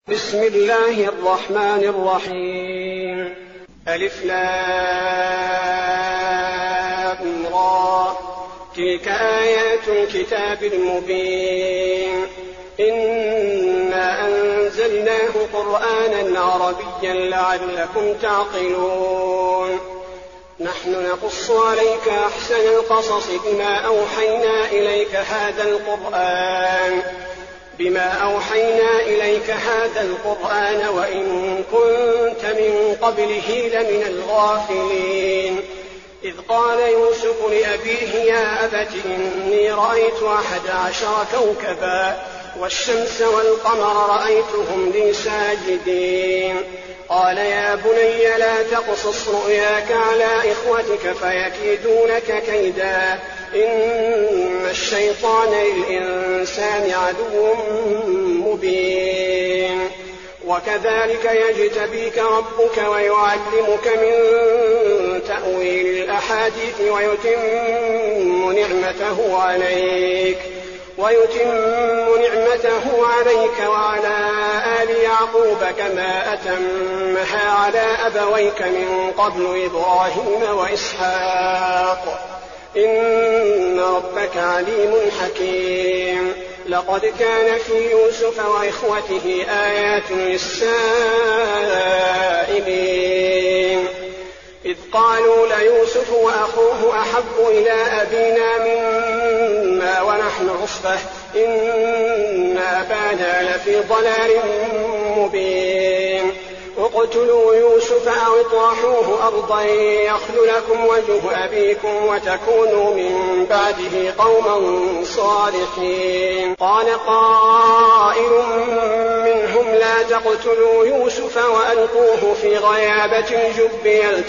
بسم الله الرحمن الرحيم. ألف لام را. تلك آيات الكتاب المبين. إنا أنزلناه قرآنا عربيا لعلكم تعقلون. نحن نقص عليك أحسن القصص بما أوحينا إليك هذا القرآن وإن كنت من قبله لمن الغافلين. إذ قال يوسف لأبيه يا أبت إني رأيت 11 كوكبا والشمس والقمر رأيتهم لي ساجدين. قال يا بني لا تقصص رؤياك على إخوتك فيكيدونك كيدا إن الشيطان للإنسان عدو مبين. وكذلك يجتبيك ربك ويعلمك من تأويل الأحاديث ويتم نعمته عليك وعلى آل يعقوب كما أتمها على أبويك من قبل إبراهيم وإسحاق إن ربك عليم حكيم. لقد كان في يوسف وإخوته آيات للسائلين إذ قالوا ليوسف وأخوه أحب إلى أبينا منا ونحن عصبة إن أبانا لفي ضلال مبين. اقتلوا يوسف أو اطرحوه أرضا يخل لكم وجه أبيكم وتكونوا من بعده قوما صالحين. قال قائل منهم لا تقتلوا يوسف وألقوه في غيابة الجب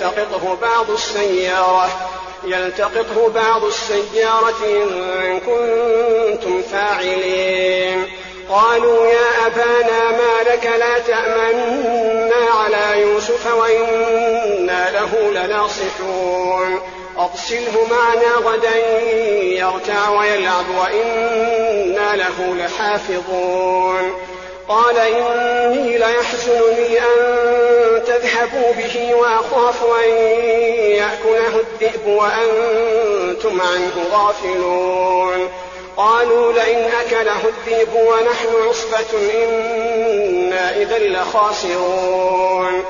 يلتقطه بعض السيارة إن كنتم فاعلين. قالوا يا أبانا ما لك لا تأمنا على يوسف وإنا له لناصحون. أرسله معنا غدا يرتع ويلعب وإنا له لحافظون. قال إني ليحزنني أن تذهبوا به وأخاف أن يأكله الذئب وأنتم عنه غافلون. قالوا لئن أكله الذئب ونحن عصبة إنا إذا لخاسرون.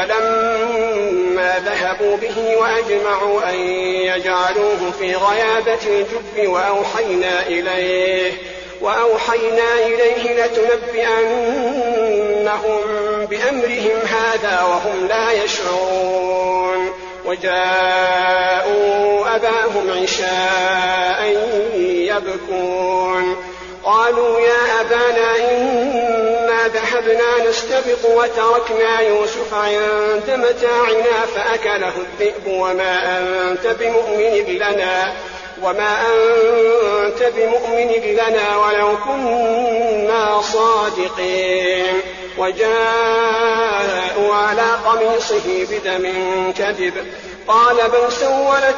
فلما ذهبوا به وأجمعوا أن يجعلوه في غيابة الجب وأوحينا إليه لتنبئنهم بأمرهم هذا وهم لا يشعرون. وجاءوا أباهم عشاء يبكون. قالوا يا أبانا إنا ذهبنا نستبق وتركنا يوسف عند متاعنا فأكله الذئب وما أنت بمؤمن لنا ولو كنا صادقين. وجاءوا على قميصه بدم كذب قال بل سولت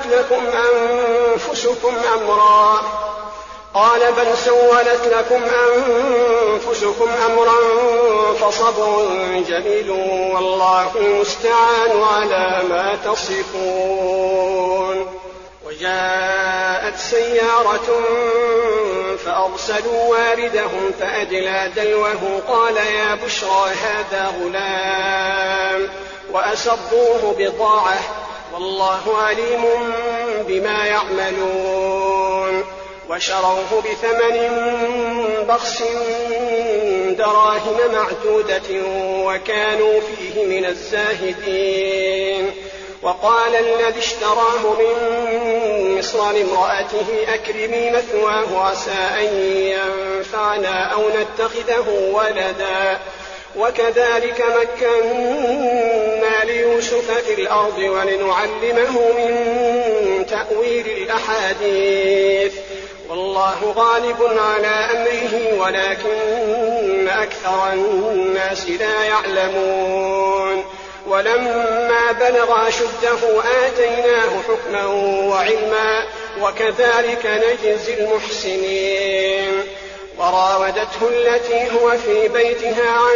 لكم أنفسكم أمرا فصبر جميل والله المستعان على ما تصفون. وجاءت سيارة فأرسلوا واردهم فأدلى دلوه قال يا بشرى هذا غلام وأسروه بضاعة والله عليم بما يعملون. وشروه بثمن بخس دراهم معدودة وكانوا فيه من الزاهدين. وقال الذي اشتراه من مصر لامرأته أكرمي مثواه عسى أن ينفعنا أو نتخذه ولدا. وكذلك مكنا ليوسف في الأرض ولنعلمه من تأويل الأحاديث والله غالب على أمره ولكن أكثر الناس لا يعلمون. ولما بلغ أشده آتيناه حكما وعلما وكذلك نجزي المحسنين. وراودته التي هو في بيتها عن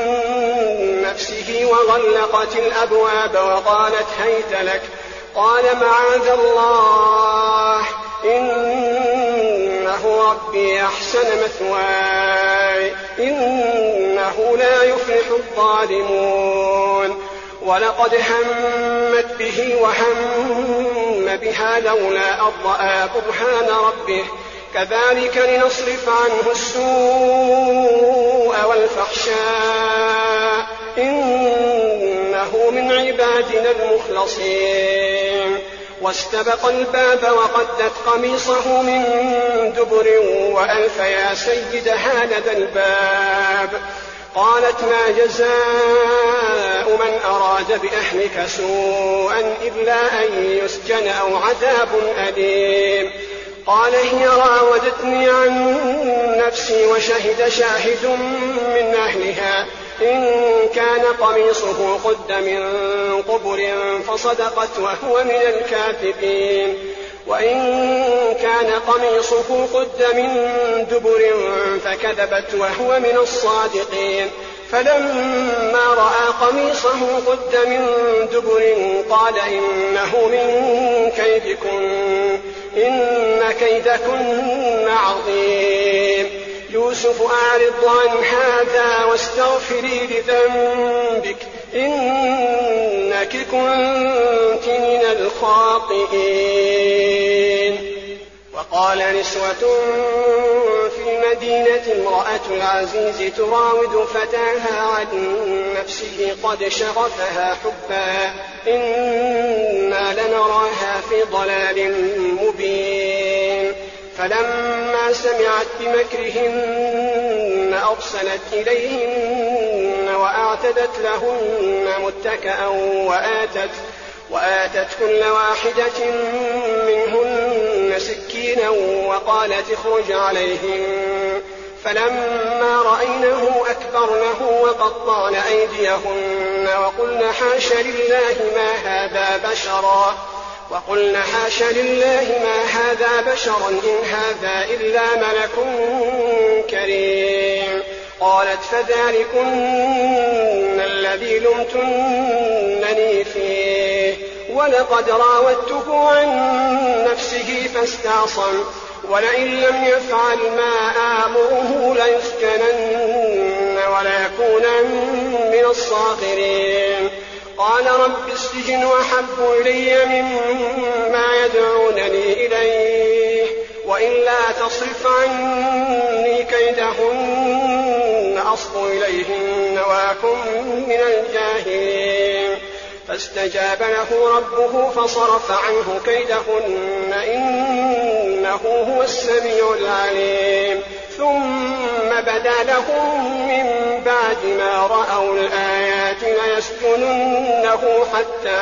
نفسه وغلقت الأبواب وقالت هيت لك. قال معاذ الله إنه ربي أحسن مثواي إنه لا يفلح الظالمون. ولقد همت به وهم بها لولا أن رأى برهان ربه كذلك لنصرف عنه السوء والفحشاء إنه من عبادنا المخلصين. واستبق الباب وقدت قميصه من دبر وألف يا سيدها لدى الباب. قالت ما جزاء من أراد بأهلك سوءا إلا أن يسجن أو عذاب أليم. قال هي راودتني عن نفسي وشهد شاهد من أهلها إن كان قميصه قد من قبر فصدقت وهو من الكاذبين وإن كان قميصه قد من دبر فكذبت وهو من الصادقين. فلما رأى قميصه قد من دبر قال إنه من كيدكن إن كيدكن عظيم. يوسف أعرض عن هذا واستغفري لذنبك إنك كنت من الخاطئين. وقال نسوة في المدينة امرأة العزيز تراود فتاها عن نفسه قد شغفها حبا إنا لنراها في ضلال مبين. فلما سمعت بمكرهن أرسلت إليهن وأعتدت لهن متكئا وآتت كل واحدة منهن سكينا وقالت اخرج عليهن. فلما رأينه أكبرنه وقطعن أيديهن وقلن حاش لله ما هذا بشرا إن هذا إلا ملك كريم. قالت فذلكن الذي لمتنني فيه ولقد راودته عن نفسه فاستعصم ولئن لم يفعل ما آمره ليسجنن وليكونن من الصاغرين. قال رب السجن أحب إلي مما يدعونني إليه وإلا تصرف عني كيدهن أصب إليهن وأكن من الجاهلين. فاستجاب له ربه فصرف عنه كيدهن إنه هو السميع العليم. ثم بدا لهم من بعد ما رأوا الآيات ليسجننه حتى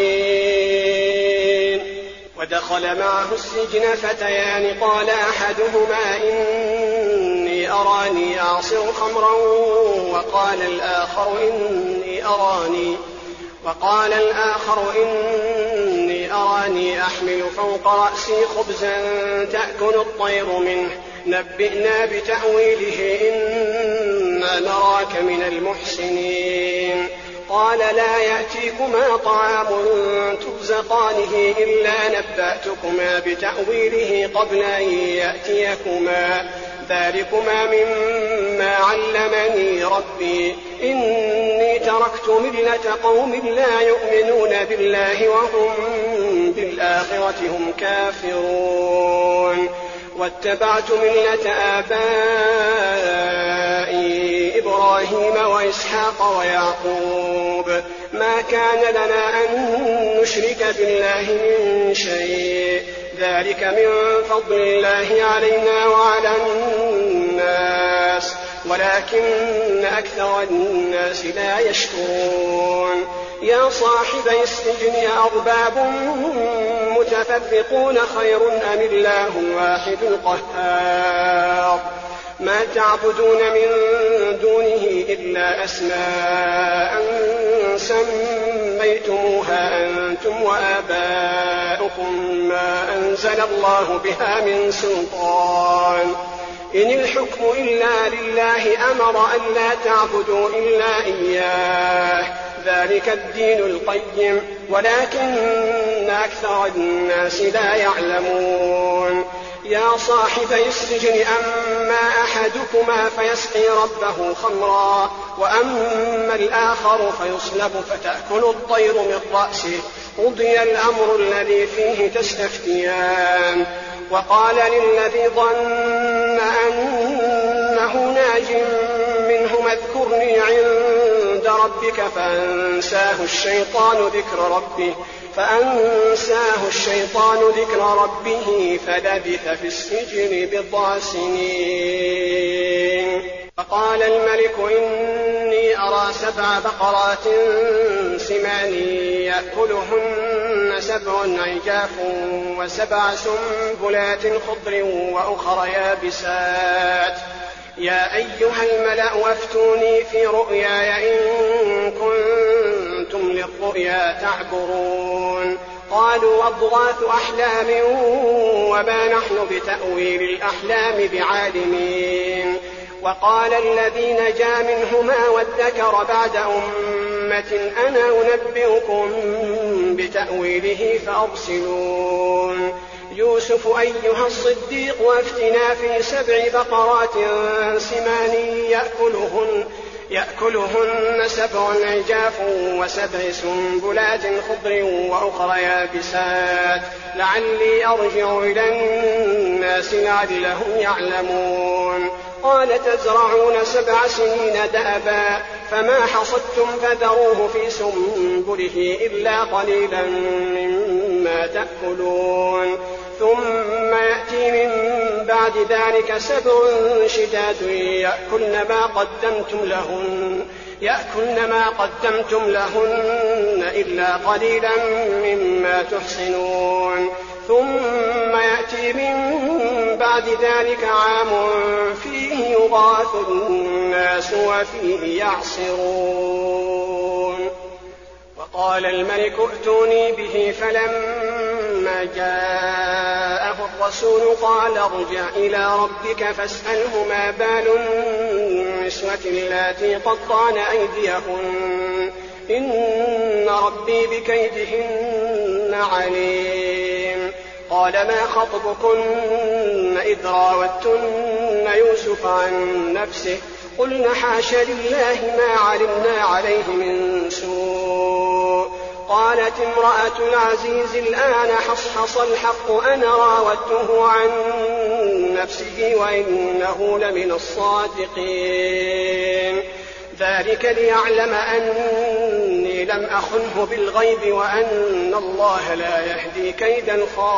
حين. ودخل معه السجن فتيان قال أحدهما إني أراني أعصر خمرا وقال الآخر إني أراني أحمل فوق رأسي خبزا تأكل الطير منه نبئنا بتأويله إنا نراك من المحسنين. قال لا يأتيكما طعام ترزقانه إلا نبأتكما بتأويله قبل أن يأتيكما ذلكما مما علمني ربي إني تركت ملة قوم لا يؤمنون بالله وهم بالآخرة هم كافرون واتبعت ملة آبائي إبراهيم وإسحاق ويعقوب ما كان لنا أن نشرك بالله من شيء ذلك من فضل الله علينا وعلى الناس ولكن أكثر الناس لا يشكرون. يا صاحبي السجن أرباب متفرقون خير أم الله الواحد القهار ما تعبدون من دونه إلا أسماء سميتموها أنتم وآباؤكم ما أنزل الله بها من سلطان إن الحكم إلا لله أمر أن لا تعبدوا إلا إياه ذلك الدين القيم ولكن أكثر الناس لا يعلمون يا صاحبي السجن أما أحدكما فيسقي ربه خمرا وأما الآخر فيصلب فتأكل الطير من رأسه قضي الأمر الذي فيه تستفتيان وقال للذي ظن أنه ناج منهما اذكرني عند ربك فأنساه الشيطان ذكر ربه فلبث في السجن بضع سنين. فقال الملك إني أرى 7 بقرات سمان يأكلهن 7 عجاف و7 سنبلات خضر وأخر يابسات يا أيها الملأ أفتوني في رؤياي إن كنتم للرؤيا تعبرون قالوا أضغاث أحلام وما نحن بتأويل الأحلام بعالمين. وقال الذي نجا منهما وادكر بعد أمة أنا أنبئكم بتأويله فأرسلون يوسف أيها الصديق وافتنا في 7 بقرات سمان يأكلهن 7 عجاف و7 سنبلات خضر وأخر يابسات لعلي أرجع إلى الناس لعلهم يعلمون. قال تزرعون 7 سنين دأبا فما حصدتم فذروه في سنبله إلا قليلا مما تأكلون ثم يأتي من بعد ذلك 7 شداد يأكلن ما قدمتم لهن إلا قليلا مما تحصنون ثم يأتي من بعد ذلك عام فيه يغاث الناس وفيه يعصرون. وقال الملك ائتوني به فلما جاءه الرسول قال ارجع إلى ربك فاسأله ما بال النسوة اللاتي قطعن أيديهن إن ربي بكيدهن عليم. قال ما خطبكن إذ راوتن يوسف عن نفسه قلنا حاش لله ما علمنا عليه من سوء. قالت امرأة العزيز الآن حصحص الحق أنا راودته عن نفسه وإنه لمن الصادقين. ذلك ليعلم أني لم أخنه بالغيب وأن الله لا يهدي كيد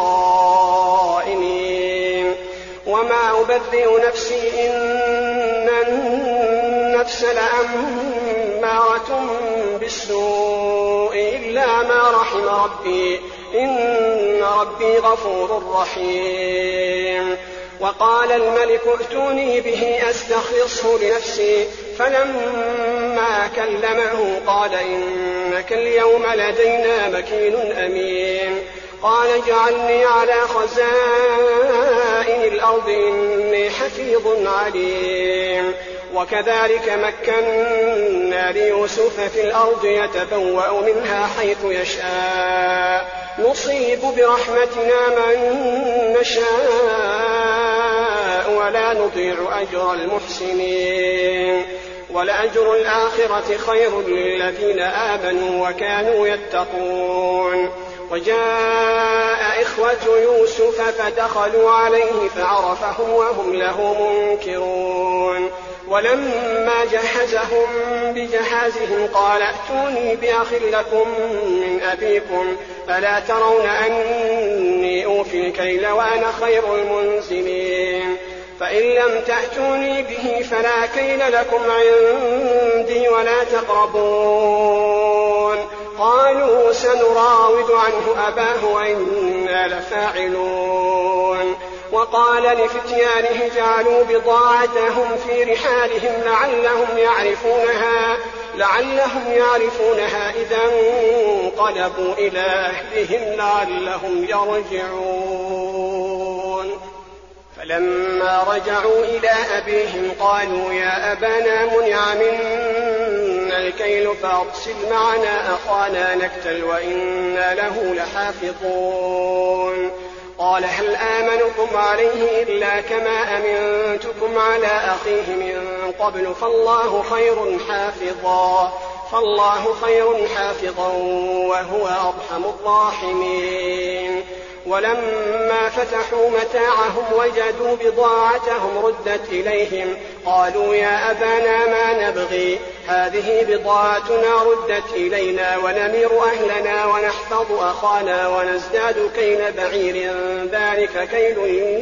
الخائنين. وما أبرئ نفسي إن النفس لأمارة بالسوء إلا ما رحم ربي إن ربي غفور رحيم. وقال الملك ائتوني به أستخلصه لنفسي فلما كلمه قال إنك اليوم لدينا مكين أمين. قال اجعلني على خزائن الأرض إني حفيظ عليم. وكذلك مكنا ليوسف في الأرض يتبوأ منها حيث يشاء نصيب برحمتنا من نشاء ولا نضيع أجر المحسنين. ولأجر الآخرة خير للذين آمنوا وكانوا يتقون. وجاء إخوة يوسف فدخلوا عليه فعرفهم وهم له منكرون. ولما جهزهم بجهازهم قال ائتوني بأخ لكم من أبيكم ألا ترون أني أوفي الكيل وأنا خير المنزلين. فإن لم تأتوني به فلا كيل لكم عندي ولا تقربون. قالوا سنراود عنه أباه وإنا لفاعلون. وقال لفتيانه جعلوا بضاعتهم في رحالهم لعلهم يعرفونها إذا انقلبوا إلى أهلهم لعلهم يرجعون. فلما رجعوا إلى أبيهم قالوا يا أبانا منع منا الكيل فأرسل معنا أخانا نكتل وإنا له لحافظون. قال هل آمنكم عليه إلا كما أمنتكم على أخيه من قبل فالله خير حافظا وهو أرحم الراحمين. ولما فتحوا متاعهم وجدوا بضاعتهم ردت إليهم قالوا يا أبانا ما نبغي هذه بضاعتنا ردت إلينا ونمير أهلنا ونحفظ أخانا ونزداد كيل بعير ذلك كيل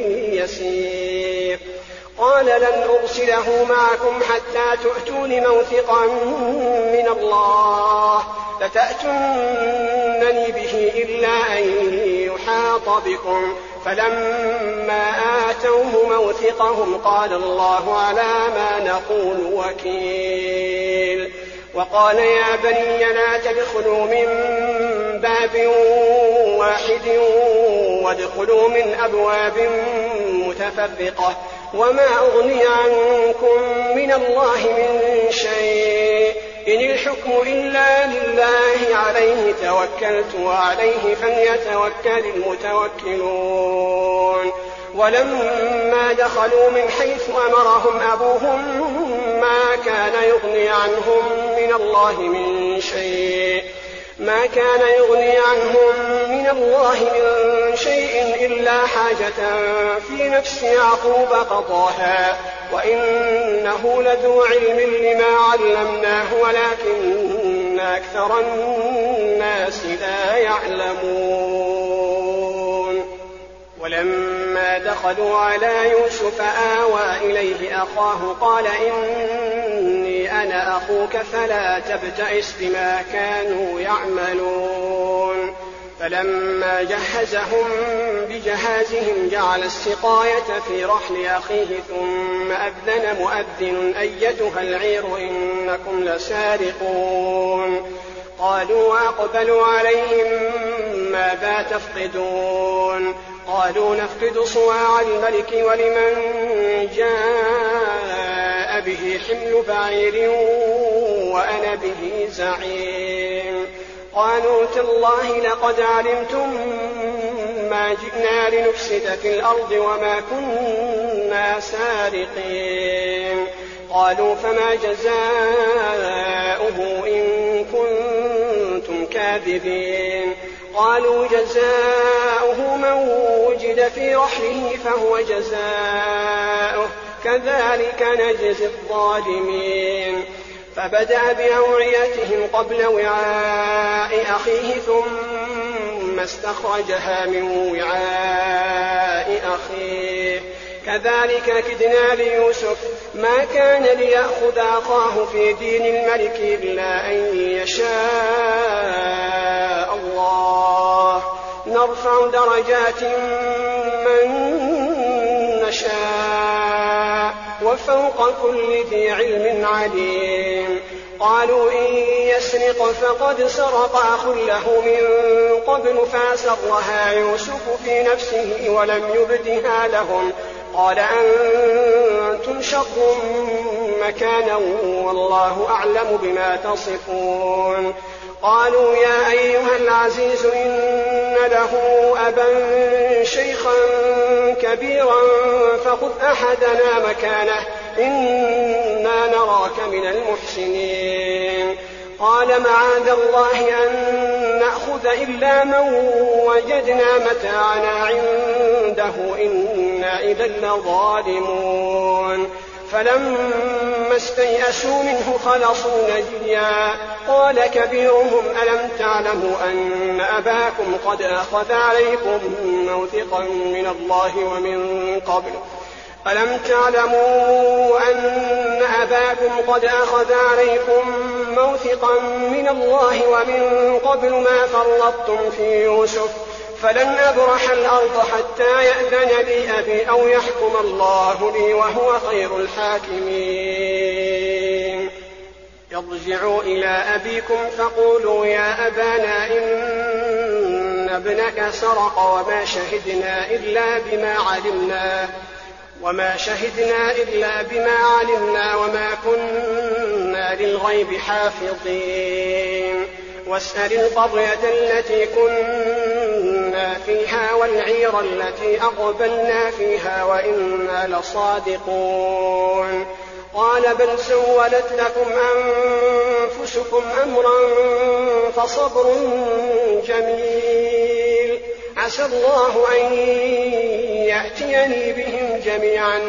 يسير. قال لن أرسله معكم حتى تؤتون موثقا من الله لتأتونني به إلا أن يحاط بكم. فلما آتوه موثقهم قال الله على ما نقول وكيل. وقال يا بني لا تدخلوا من باب واحد وادخلوا من أبواب متفرقة وما أغني عنكم من الله من شيء إن الحكم إلا لله عليه توكلت وعليه فليتوكل المتوكلون. ولما دخلوا من حيث أمرهم أبوهم ما كان يغني عنهم من الله من شيء إلا حاجة في نفس يعقوب قضاها وإنه لذو علم لما علمناه ولكن أكثر الناس لا يعلمون. ولما دخلوا على يوسف آوى إليه أخاه قال إني أنا أخوك فلا تبتئس بما كانوا يعملون. فلما جهزهم بجهازهم جعل السقاية في رحل أخيه ثم أذن مؤذن أيتها العير إنكم لسارقون. قالوا وأقبلوا عليهم ماذا تفقدون؟ قالوا نفقد صواع الملك ولمن جاء به حمل بعير وأنا به زعيم. قالوا تالله لقد علمتم ما جئنا لنفسد في الأرض وما كنا سارقين. قالوا فما جزاؤه إن كنتم كاذبين؟ قالوا جزاؤه من وجد في رحله فهو جزاؤه كذلك نجزي الظالمين. فبدأ بأوعيتهم قبل وعاء أخيه ثم استخرجها من وعاء أخيه كذلك كدنا ليوسف ما كان ليأخذ أخاه في دين الملك إلا أن يشاء الله نرفع درجات من نشاء وفوق كل ذي علم عليم. قالوا إن يسرق فقد سرق أخ له من قبل فأسرها يوسف في نفسه ولم يبدها لهم قال أنتم شر مكانا والله أعلم بما تصفون. قالوا يا أيها العزيز إن له أبا شيخا كبيرا فخذ أحدنا مكانه إنا نراك من المحسنين. قال معاذ الله أن نأخذ إلا من وجدنا متاعنا عنده إنا إذا لظالمون. فلما استيئسوا منه خلصوا نجيا قال كبيرهم ألم تعلموا أن أباكم قد أخذ عليكم موثقا من الله ومن قبل ألم تعلموا أن أباكم قد أخذ عليكم موثقا من الله ومن قبل ما فرطتم في يوسف فلن أبرح الأرض حتى يأذن لي أبي أو يحكم الله لي وهو خير الحاكمين. ارجعوا إلى أبيكم فقولوا يا أبانا إن ابنك سرق وما شهدنا إلا بما علمنا وما شهدنا إلا بما علمنا وما كنا للغيب حافظين واسأل القرية التي كنا فيها والعير التي أقبلنا فيها وإنا لصادقون قال بل سولت لكم أنفسكم أمرا فصبر جميل عسى الله أن يأتيني بهم جميعا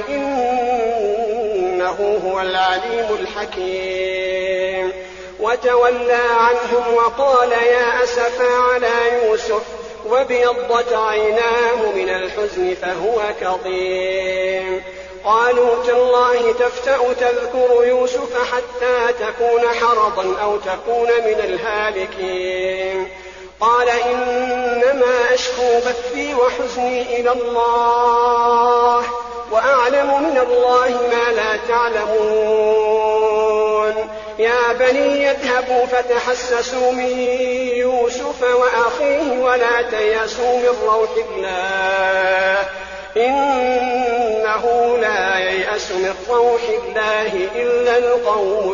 إنه هو العليم الحكيم وتولى عنهم وقال يا أسفا على يوسف وابيضت عيناه من الحزن فهو كظيم قالوا تالله تفتأ تذكر يوسف حتى تكون حرضا أو تكون من الهالكين قال إنما أشكو بثي وحزني إلى الله وأعلم من الله ما لا تعلمون يا بني يذهبوا فتحسسوا من يوسف وأخيه ولا تيأسوا من روح الله إنه لا ييأس من روح الله إلا القوم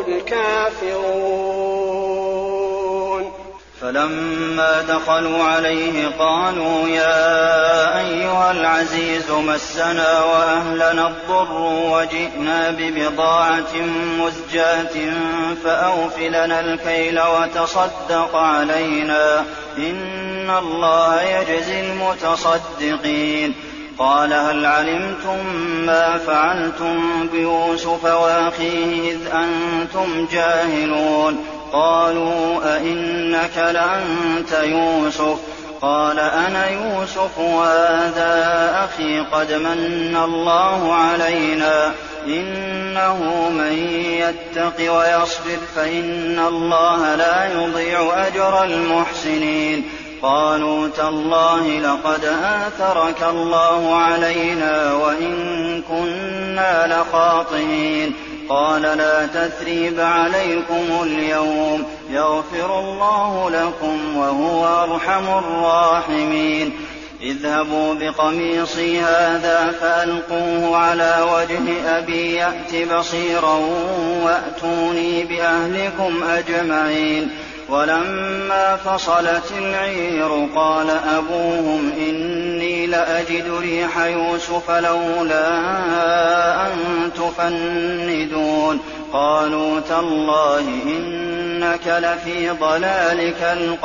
الكافرون فلما دخلوا عليه قالوا يا أيها العزيز مسنا وأهلنا الضر وجئنا ببضاعة مزجاة فأوف لنا الكيل وتصدق علينا إن الله يجزي المتصدقين قال هل علمتم ما فعلتم بيوسف وأخيه إذ أنتم جاهلون قالوا أئنك لأنت يوسف قال أنا يوسف وهذا أخي قد من الله علينا إنه من يتق ويصبر فإن الله لا يضيع أجر المحسنين قالوا تالله لقد آثرك الله علينا وإن كنا لخاطئين قال لا تثريب عليكم اليوم يغفر الله لكم وهو أرحم الراحمين اذهبوا بقميصي هذا فألقوه على وجه أبي يأت بصيرا وأتوني بأهلكم أجمعين ولما فصلت العير قال أبوهم إني لأجد ريح يوسف لولا أن تفندون قالوا تالله إنك لفي ضلالك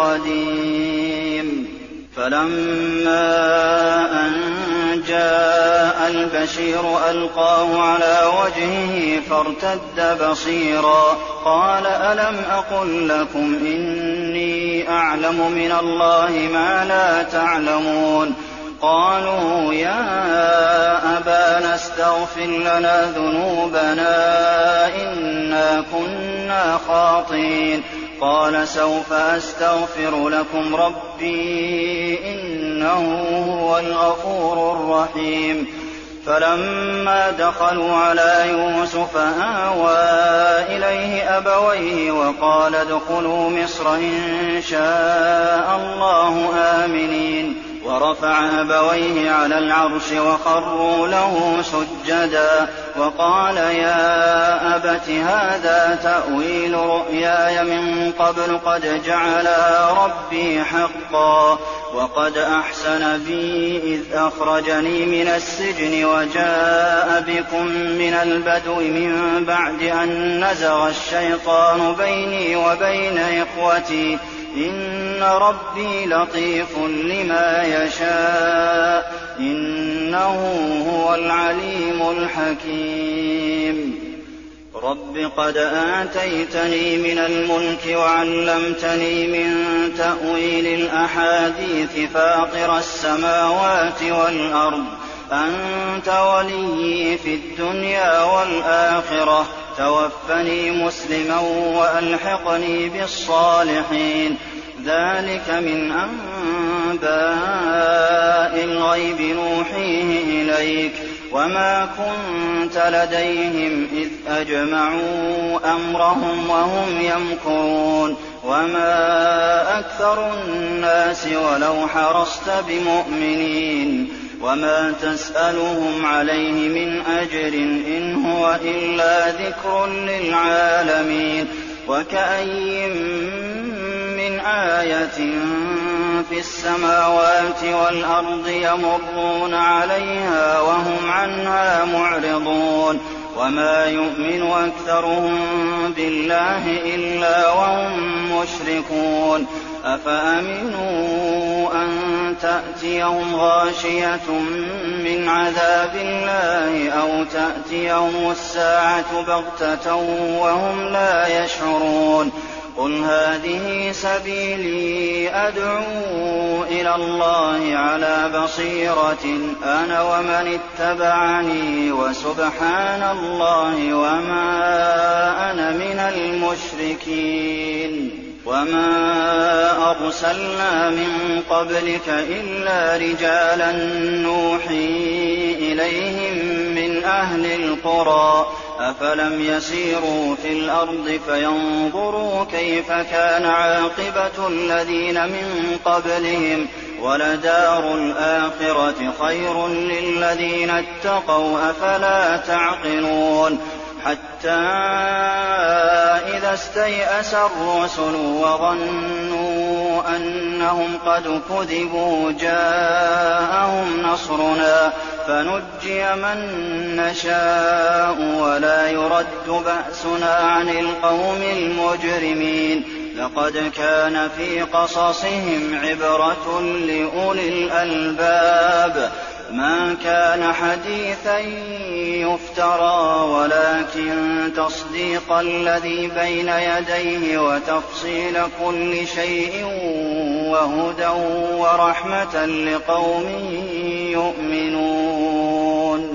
القديم فلما أن جاء البشير ألقاه على وجهه فارتد بصيرا قال ألم أقل لكم إني أعلم من الله ما لا تعلمون قالوا يا أبانا استغفر لنا ذنوبنا إنا كنا خاطئين قال سوف أستغفر لكم ربي إنه هو الغفور الرحيم فلما دخلوا على يوسف آوى إليه أبويه وقال ادخلوا مصر إن شاء الله آمنين ورفع أبويه على العرش وخروا له سجدا وقال يا أبت هذا تأويل رؤياي من قبل قد جعلها ربي حقا وقد أحسن بي إذ أخرجني من السجن وجاء بكم من البدو من بعد أن نزغ الشيطان بيني وبين إخوتي إن ربي لطيف لما يشاء إنه هو العليم الحكيم رب قد آتيتني من الملك وعلمتني من تأويل الأحاديث فاطر السماوات والأرض أنت وليي في الدنيا والآخرة توفني مسلما وألحقني بالصالحين ذلك من أنباء الغيب نوحيه إليك وما كنت لديهم إذ أجمعوا أمرهم وهم يمكرون وما أكثر الناس ولو حرصت بمؤمنين وما تسألهم عليه من أجر إن هو إلا ذكر للعالمين. وكأين من آية في السماوات والأرض يمرون عليها وهم عنها معرضون وما يؤمن أكثرهم بالله إلا وهم مشركون. أفأمنوا أن تأتيهم غاشية من عذاب الله أو تأتيهم الساعة بغتة وهم لا يشعرون. قل هذه سبيلي أدعو إلى الله على بصيرة أنا ومن اتبعني وسبحان الله وما أنا من المشركين. وما أرسلنا من قبلك إلا رجالا نوحي إليهم من أهل القرى أفلم يسيروا في الأرض فينظروا كيف كان عاقبة الذين من قبلهم ولدار الآخرة خير للذين اتقوا أفلا تعقلون. حتى إذا استيأس الرسل وظنوا أنهم قد كذبوا جاءهم نصرنا فنجي من نشاء ولا يرد بأسنا عن القوم المجرمين. لقد كان في قصصهم عبرة لأولي الألباب ما كان حديثا يفترى ولكن تصديق الذي بين يديه وتفصيل كل شيء وهدى ورحمة لقوم